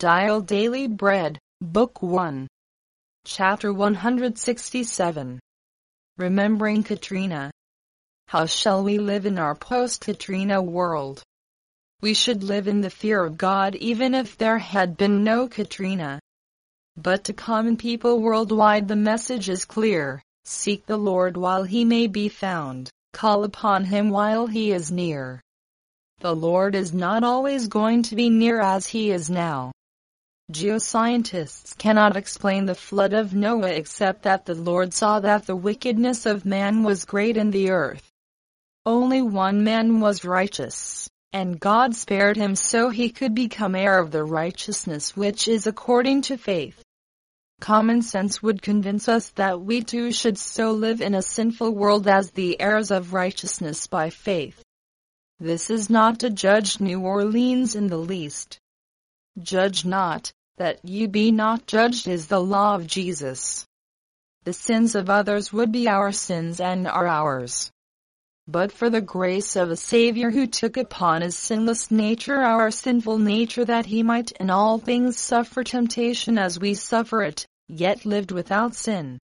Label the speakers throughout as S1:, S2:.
S1: Dial Daily Bread, Book 1, Chapter 167. Remembering Katrina. How shall we live in our post-Katrina world? We should live in the fear of God even if there had been no Katrina. But to common people worldwide the message is clear: seek the Lord while he may be found, call upon him while he is near. The Lord is not always going to be near as he is now. Geoscientists cannot explain the flood of Noah except that the Lord saw that the wickedness of man was great in the earth. Only one man was righteous, and God spared him so he could become heir of the righteousness which is according to faith. Common sense would convince us that we too should so live in a sinful world as the heirs of righteousness by faith. This is not to judge New Orleans in the least. Judge not, that you be not judged is the law of Jesus. The sins of others would be our sins and are ours. But for the grace of a Savior who took upon his sinless nature our sinful nature that he might in all things suffer temptation as we suffer it, yet lived without sin.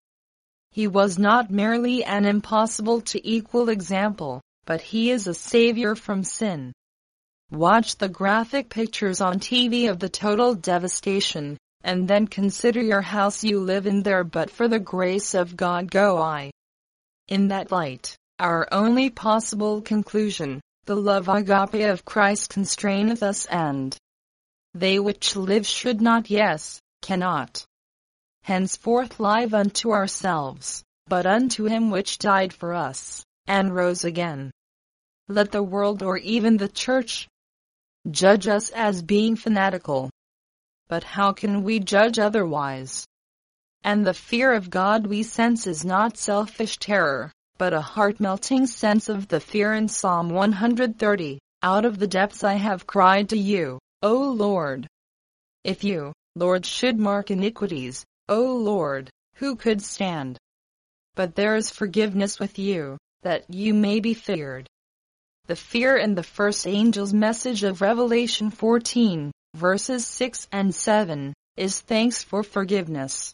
S1: He was not merely an impossible to equal example, but he is a Savior from sin. Watch the graphic pictures on TV of the total devastation, and then consider your house you live in there. But for the grace of God go I. In that light, our only possible conclusion, the love agape of Christ constraineth us, and they which live should not, yes, cannot, henceforth live unto ourselves, but unto him which died for us, and rose again. Let the world or even the church judge us as being fanatical. But how can we judge otherwise? And the fear of God we sense is not selfish terror, but a heart-melting sense of the fear in Psalm 130, out of the depths I have cried to you, O Lord. If you, Lord, should mark iniquities, O Lord, who could stand? But there is forgiveness with you, that you may be feared. The fear in the first angel's message of Revelation 14, verses 6 and 7, is thanks for forgiveness.